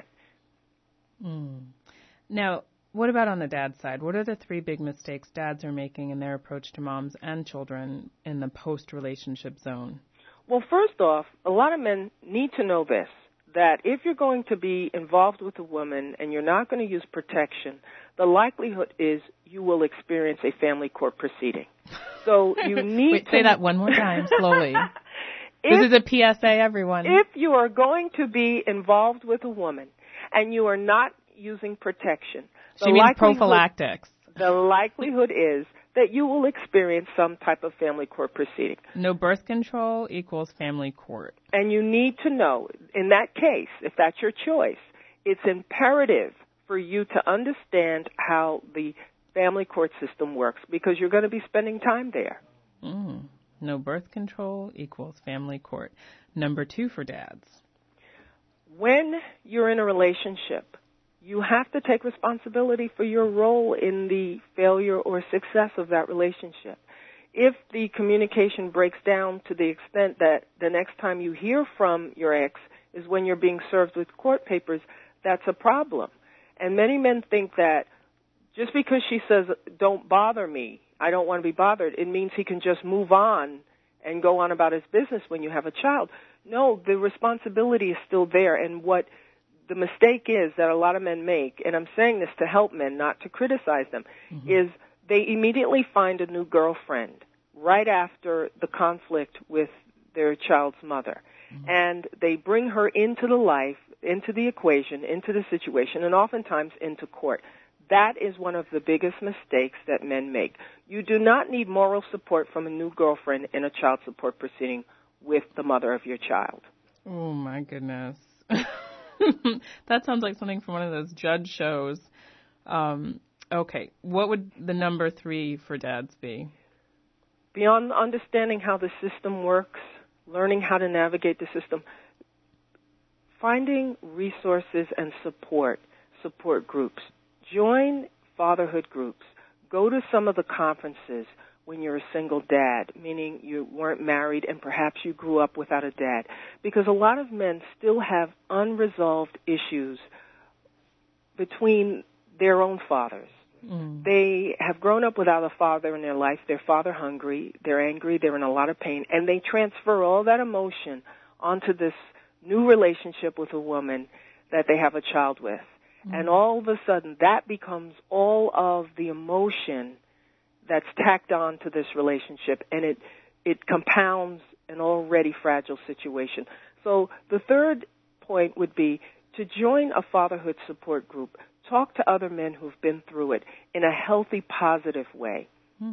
Now, what about on the dad side? What are the three big mistakes dads are making in their approach to moms and children in the post-relationship zone? Well, first off, a lot of men need to know this, that if you're going to be involved with a woman and you're not going to use protection, the likelihood is you will experience a family court proceeding. So you need Wait, say that one more time, slowly. This is a PSA, everyone. If you are going to be involved with a woman and you are not using protection, she means prophylactics. The likelihood is that you will experience some type of family court proceeding. No birth control equals family court. And you need to know, in that case, if that's your choice, it's imperative for you to understand how the family court system works because you're going to be spending time there. No birth control equals family court. Number 2 for dads. When you're in a relationship, you have to take responsibility for your role in the failure or success of that relationship. If the communication breaks down to the extent that the next time you hear from your ex is when you're being served with court papers, that's a problem. And many men think that just because she says, don't bother me, I don't want to be bothered, it means he can just move on and go on about his business when you have a child. No, the responsibility is still there. And what the mistake is that a lot of men make, and I'm saying this to help men, not to criticize them, is they immediately find a new girlfriend right after the conflict with their child's mother. And they bring her into the life, into the equation, into the situation, and oftentimes into court. That is one of the biggest mistakes that men make. You do not need moral support from a new girlfriend in a child support proceeding with the mother of your child. Oh, my goodness. That sounds like something from one of those judge shows. Okay, what would the number 3 for dads be? Beyond understanding how the system works, learning how to navigate the system, finding resources and support groups. Join fatherhood groups. Go to some of the conferences when you're a single dad, meaning you weren't married and perhaps you grew up without a dad. Because a lot of men still have unresolved issues between their own fathers. They have grown up without a father in their life. They're father hungry. They're angry. They're in a lot of pain. And they transfer all that emotion onto this new relationship with a woman that they have a child with. And all of a sudden, that becomes all of the emotion that's tacked on to this relationship, and it compounds an already fragile situation. So the third point would be to join a fatherhood support group. Talk to other men who've been through it in a healthy, positive way.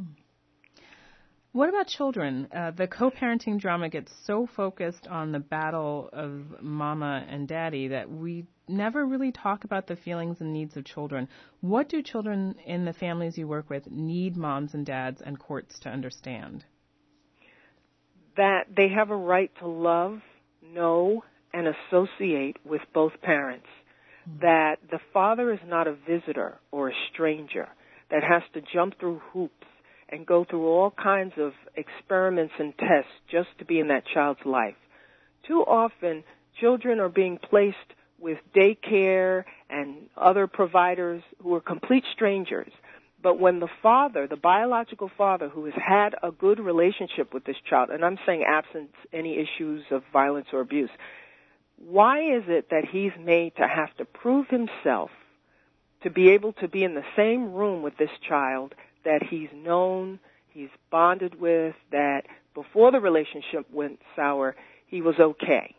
What about children? The co-parenting drama gets so focused on the battle of mama and daddy that we never really talk about the feelings and needs of children. What do children in the families you work with need moms and dads and courts to understand? That they have a right to love, know, and associate with both parents. That the father is not a visitor or a stranger that has to jump through hoops and go through all kinds of experiments and tests just to be in that child's life. Too often, children are being placed with daycare and other providers who are complete strangers. But when the father, the biological father who has had a good relationship with this child, and I'm saying absent any issues of violence or abuse, why is it that he's made to have to prove himself to be able to be in the same room with this child that he's known, he's bonded with, that before the relationship went sour, he was okay?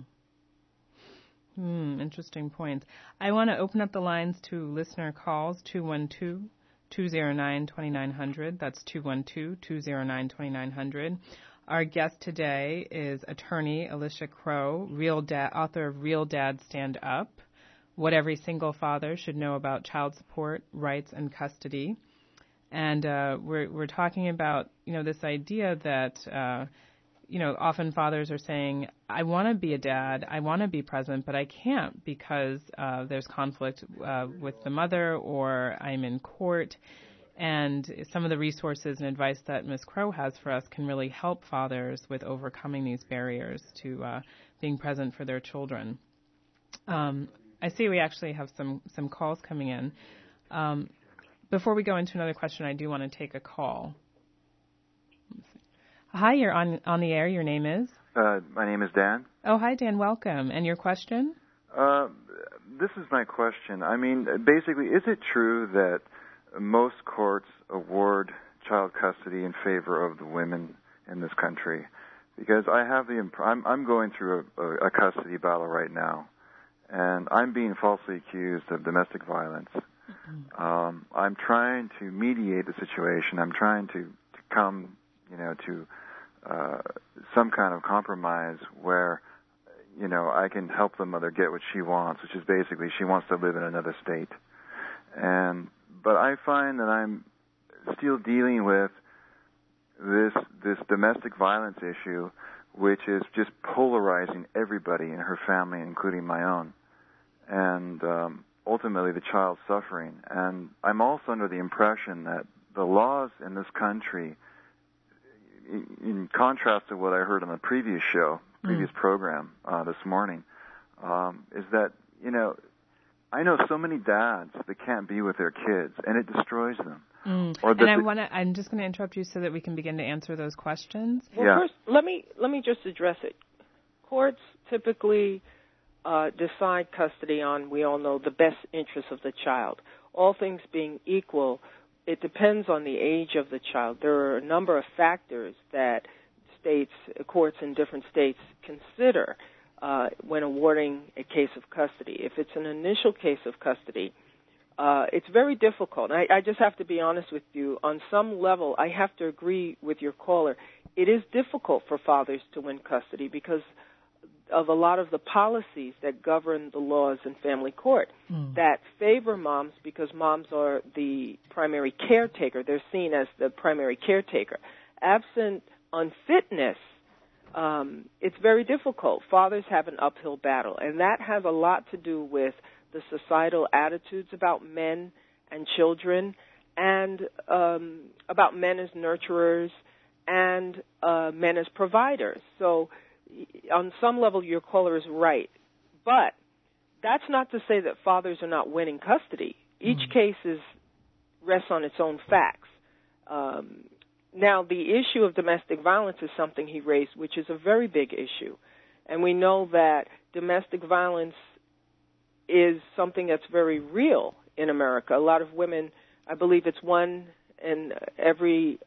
Interesting point. I want to open up the lines to listener calls, 212-209-2900. That's 212-209-2900. Our guest today is attorney Alicia Crow, author of Real Dad Stand Up. what every single father should know about child support, rights, and custody. And we're talking about, this idea that, often fathers are saying, I want to be a dad, I want to be present, but I can't because there's conflict with the mother or I'm in court. And some of the resources and advice that Ms. Crow has for us can really help fathers with overcoming these barriers to being present for their children. I see we actually have some calls coming in. Before we go into another question, I do want to take a call. Hi, you're on the air. Your name is? My name is Dan. Oh, hi, Dan. Welcome. And your question? This is my question. I mean, basically, is it true that most courts award child custody in favor of the women in this country? Because I have I'm going through a custody battle right now, and I'm being falsely accused of domestic violence. I'm trying to mediate the situation. I'm trying to come, to some kind of compromise where, I can help the mother get what she wants, which is basically she wants to live in another state. But I find that I'm still dealing with this domestic violence issue, which is just polarizing everybody in her family, including my own, and ultimately the child suffering. And I'm also under the impression that the laws in this country, in contrast to what I heard on the previous program this morning, is that, I know so many dads that can't be with their kids, and it destroys them. I'm just going to interrupt you so that we can begin to answer those questions. Well, first, let me just address it. Courts typically decide custody on, we all know, the best interests of the child. All things being equal, it depends on the age of the child. There are a number of factors that courts in different states consider when awarding a case of custody. If it's an initial case of custody, it's very difficult. I just have to be honest with you. On some level, I have to agree with your caller. It is difficult for fathers to win custody because of a lot of the policies that govern the laws in family court that favor moms because moms are the primary caretaker. They're seen as the primary caretaker. Absent unfitness, it's very difficult. Fathers have an uphill battle, and that has a lot to do with the societal attitudes about men and children and about men as nurturers and men as providers. So on some level, your caller is right. But that's not to say that fathers are not winning custody. Each case rests on its own facts. Now, the issue of domestic violence is something he raised, which is a very big issue. And we know that domestic violence is something that's very real in America. A lot of women, I believe it's 1 in every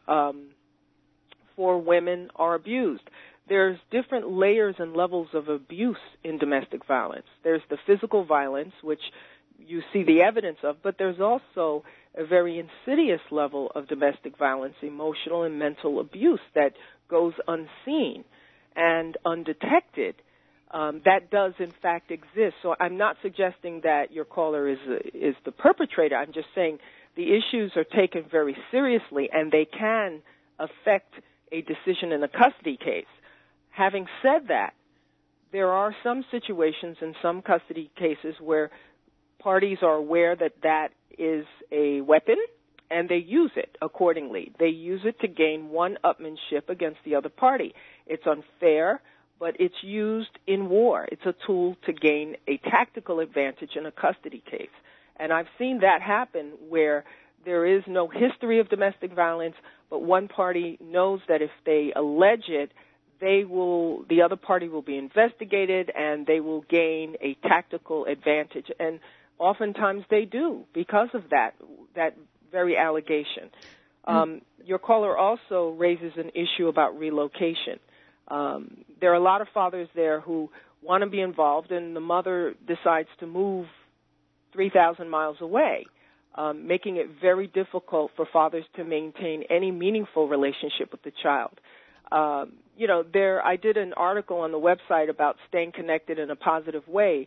4 women are abused. There's different layers and levels of abuse in domestic violence. There's the physical violence, which you see the evidence of, but there's also a very insidious level of domestic violence, emotional and mental abuse that goes unseen and undetected. That does, in fact, exist. So I'm not suggesting that your caller is the perpetrator. I'm just saying the issues are taken very seriously, and they can affect a decision in a custody case. Having said that, there are some situations in some custody cases where parties are aware that that is a weapon, and they use it accordingly. They use it to gain one-upmanship against the other party. It's unfair, but it's used in war. It's a tool to gain a tactical advantage in a custody case. And I've seen that happen where there is no history of domestic violence, but one party knows that if they allege it, the other party will be investigated and they will gain a tactical advantage. And oftentimes they do because of that very allegation. Your caller also raises an issue about relocation. There are a lot of fathers there who want to be involved, and the mother decides to move 3,000 miles away, making it very difficult for fathers to maintain any meaningful relationship with the child. I did an article on the website about staying connected in a positive way.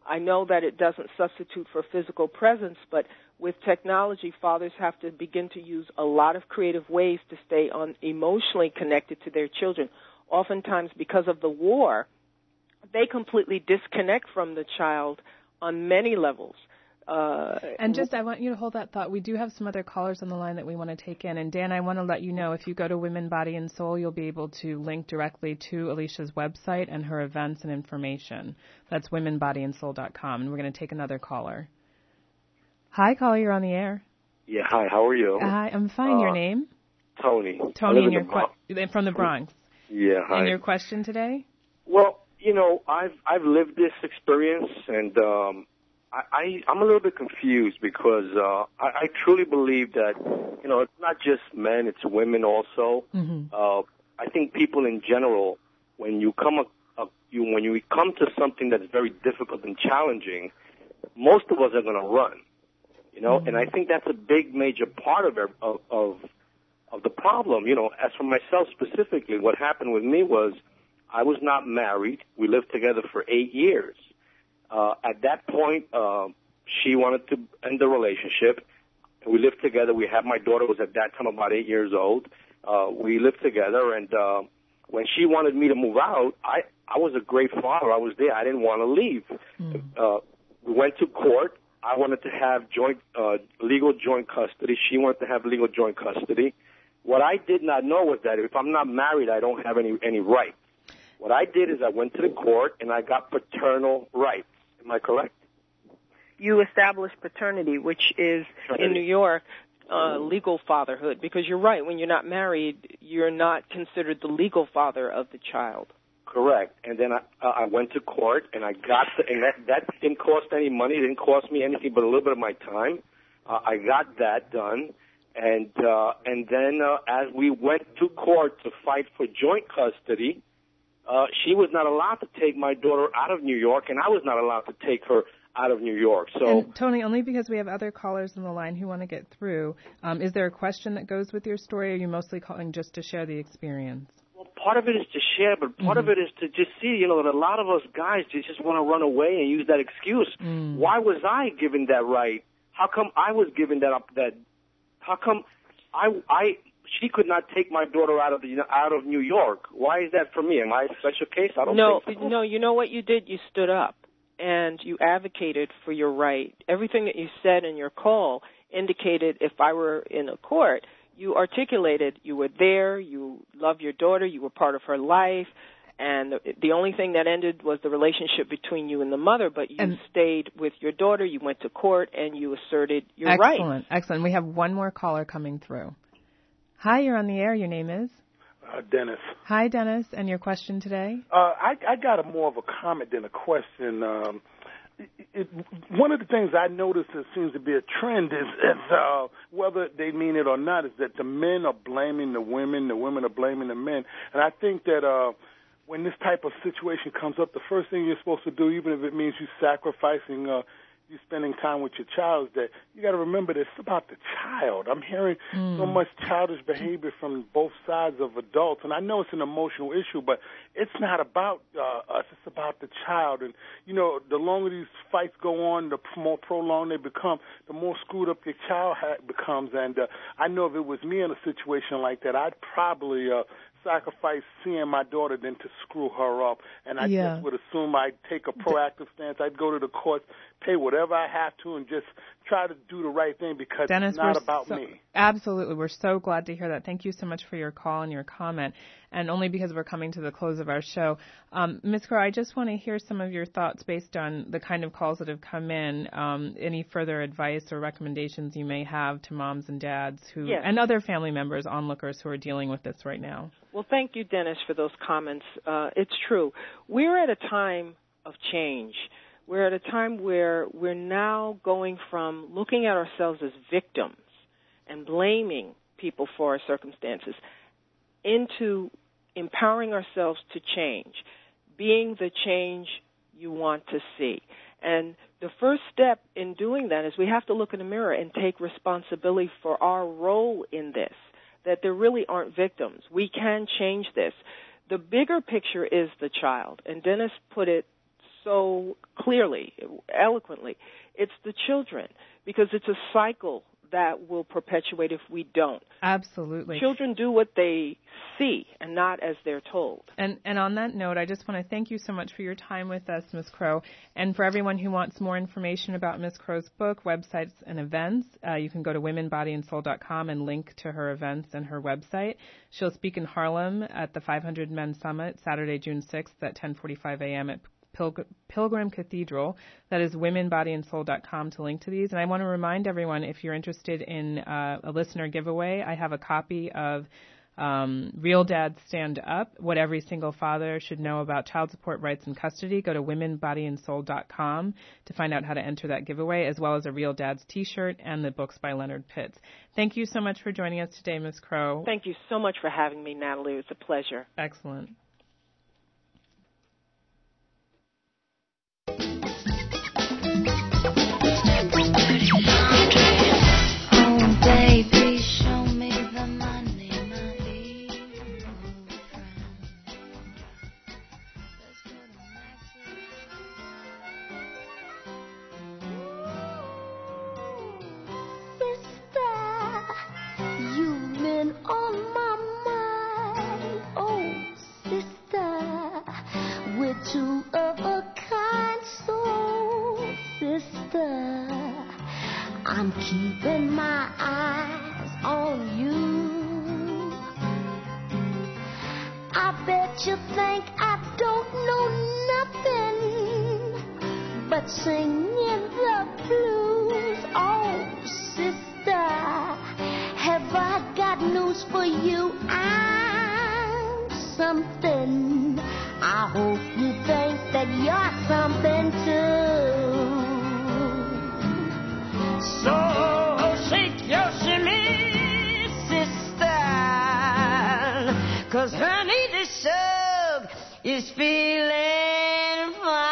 I know that it doesn't substitute for physical presence, but with technology, fathers have to begin to use a lot of creative ways to stay emotionally connected to their children. Oftentimes, because of the war, they completely disconnect from the child on many levels. And I want you to hold that thought. We do have some other callers on the line that we want to take in. And Dan, I want to let you know, if you go to Women, Body, and Soul, you'll be able to link directly to Alicia's website and her events and information. That's womenbodyandsoul.com. And we're going to take another caller. Hi, caller, you're on the air. Yeah, hi, how are you? Hi, I'm fine. Your name? Tony. Tony, and from the Bronx. Yeah, hi. And your question today? Well, I've lived this experience, and I'm a little bit confused because I truly believe that, it's not just men, it's women also. Mm-hmm. I think people in general, when you come to something that's very difficult and challenging, most of us are going to run, Mm-hmm. and I think that's a big major part of the problem. As for myself specifically, what happened with me was I was not married. We lived together for 8 years. At that point, she wanted to end the relationship. We lived together. My daughter was at that time about 8 years old. We lived together, and when she wanted me to move out, I was a great father. I was there. I didn't want to leave. We went to court. I wanted to have legal joint custody. She wanted to have legal joint custody. What I did not know was that if I'm not married, I don't have any rights. What I did is I went to the court and I got paternal rights. Am I correct? You established paternity, which is, in New York, legal fatherhood, because you're right. When you're not married, you're not considered the legal father of the child. Correct. And then I went to court, and I got and that didn't cost any money. It didn't cost me anything but a little bit of my time. I got that done. And then as we went to court to fight for joint custody, she was not allowed to take my daughter out of New York, and I was not allowed to take her out of New York. So, and Tony, only because we have other callers on the line who want to get through, is there a question that goes with your story, or are you mostly calling just to share the experience? Well, part of it is to share, but part of it is to just see, that a lot of us guys just want to run away and use that excuse. Why was I given that right? How come I was given that up? How come she could not take my daughter out of New York? Why is that for me? Am I a special case? I don't think so. No, you know what you did? You stood up and you advocated for your right. Everything that you said in your call indicated, if I were in a court, you articulated you were there, you loved your daughter, you were part of her life, and the only thing that ended was the relationship between you and the mother, but you stayed with your daughter, you went to court, and you asserted your right. Excellent. We have one more caller coming through. Hi, you're on the air. Your name is? Dennis. Hi, Dennis. And your question today? I got more of a comment than a question. One of the things I noticed that seems to be a trend is whether they mean it or not, is that the men are blaming the women are blaming the men. And I think that when this type of situation comes up, the first thing you're supposed to do, even if it means you sacrificing you spending time with your child, is that you got to remember that it's about the child. I'm hearing so much childish behavior from both sides of adults, and I know it's an emotional issue, but it's not about us. It's about the child. And, the longer these fights go on, the more prolonged they become, the more screwed up your child becomes. And I know if it was me in a situation like that, I'd probably sacrifice seeing my daughter than to screw her up. And I just would assume I'd take a proactive stance. I'd go to the courts, pay whatever I have to, and just try to do the right thing, because Dennis, it's not about me. Absolutely. We're so glad to hear that. Thank you so much for your call and your comment. And only because we're coming to the close of our show. Ms. Crow, I just want to hear some of your thoughts based on the kind of calls that have come in. Any further advice or recommendations you may have to moms and dads and other family members, onlookers who are dealing with this right now? Well, thank you, Dennis, for those comments. It's true. We're at a time of change. We're at a time where we're now going from looking at ourselves as victims and blaming people for our circumstances into empowering ourselves to change, being the change you want to see. And the first step in doing that is we have to look in the mirror and take responsibility for our role in this, that there really aren't victims. We can change this. The bigger picture is the child, and Dennis put it so clearly, eloquently. It's the children, because it's a cycle that will perpetuate if we don't. Absolutely. Children do what they see and not as they're told. And on that note, I just want to thank you so much for your time with us, Ms. Crow. And for everyone who wants more information about Ms. Crow's book, websites, and events, you can go to womenbodyandsoul.com and link to her events and her website. She'll speak in Harlem at the 500 Men Summit, Saturday, June 6th at 10:45 a.m. at Pilgrim Cathedral. That is womenbodyandsoul.com to link to these. And I want to remind everyone, if you're interested in a listener giveaway, I have a copy of Real Dads Stand Up, What Every Single Father Should Know About Child Support Rights and Custody. Go to womenbodyandsoul.com to find out how to enter that giveaway, as well as a Real Dads t-shirt and the books by Leonard Pitts. Thank you so much for joining us today, Ms. Crow. Thank you so much for having me, Natalie. It was a pleasure. Excellent. Oh, baby, show me the money, my evil friend. Let's go to Sister, you've been on my mind. Oh, sister, we're two of a kind, so sister, I'm keeping my eyes on you. I bet you think I don't know nothing but singing the blues. Oh, sister, have I got news for you? I'm something. I hope you think that you're something too. So shake your shimmy, sister, 'cause honey, the sub is feeling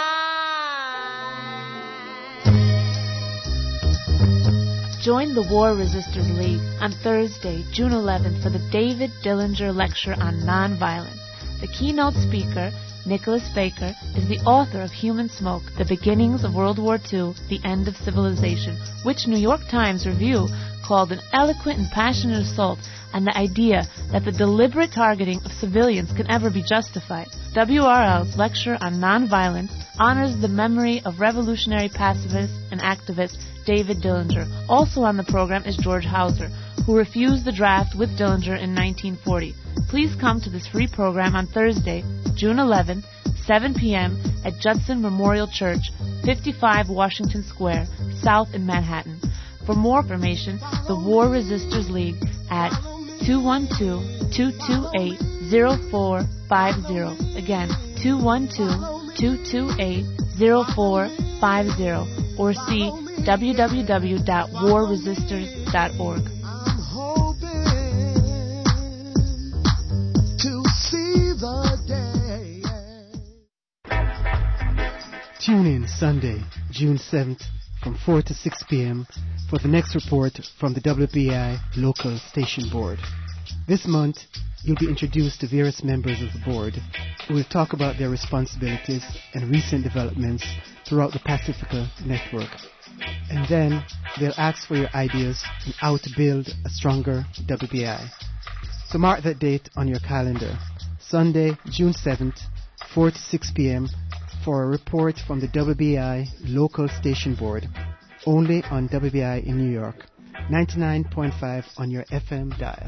fine. Join the War Resisters League on Thursday, June 11th for the David Dillinger Lecture on Nonviolence. The keynote speaker, Nicholas Baker, is the author of Human Smoke, The Beginnings of World War II, The End of Civilization, which New York Times Review called an eloquent and passionate assault on the idea that the deliberate targeting of civilians can ever be justified. WRL's lecture on nonviolence honors the memory of revolutionary pacifist and activist David Dillinger. Also on the program is George Hauser, who refused the draft with Dillinger in 1940. Please come to this free program on Thursday, June 11th, 7 p.m. at Judson Memorial Church, 55 Washington Square, South in Manhattan. For more information, the War Resisters League at 212-228-0450. Again, 212-228-0450. Or see www.warresisters.org. Tune in Sunday, June 7th, from 4 to 6 p.m. for the next report from the WBAI local station board. This month, you'll be introduced to various members of the board who will talk about their responsibilities and recent developments throughout the Pacifica network. And then they'll ask for your ideas on how to build a stronger WBAI. So mark that date on your calendar. Sunday, June 7th, 4 to 6 p.m. for a report from the WBAI local station board, only on WBAI in New York, 99.5 on your FM dial.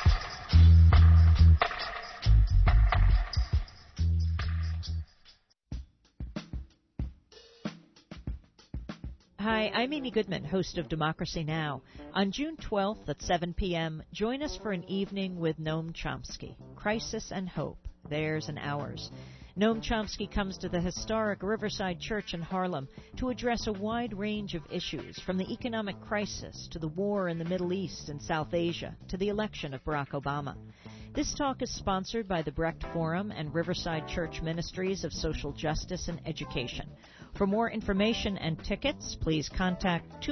Hi, I'm Amy Goodman, host of Democracy Now! On June 12th at 7 p.m., join us for an evening with Noam Chomsky, Crisis and Hope, Theirs and Ours. Noam Chomsky comes to the historic Riverside Church in Harlem to address a wide range of issues, from the economic crisis to the war in the Middle East and South Asia to the election of Barack Obama. This talk is sponsored by the Brecht Forum and Riverside Church Ministries of Social Justice and Education. For more information and tickets, please contact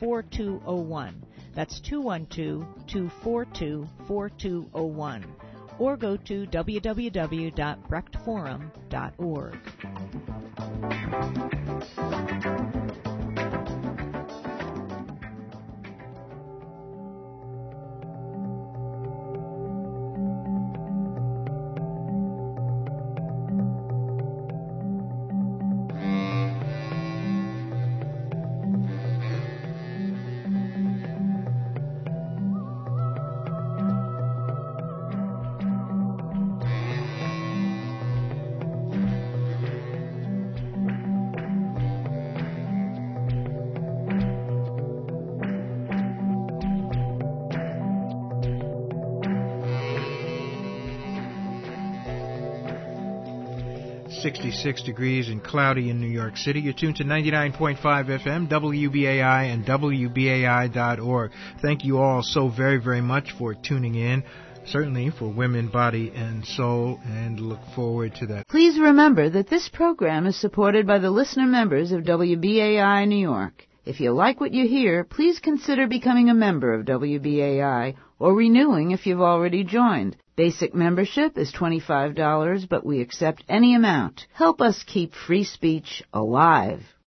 212-242-4201. That's 212-242-4201. or go to www.brechtforum.org. .66 degrees and cloudy in New York City. You're tuned to 99.5 FM, WBAI, and WBAI.org. Thank you all so very, very much for tuning in, certainly for Women, Body, and Soul, and look forward to that. Please remember that this program is supported by the listener members of WBAI New York. If you like what you hear, please consider becoming a member of WBAI or renewing if you've already joined. Basic membership is $25, but we accept any amount. Help us keep free speech alive.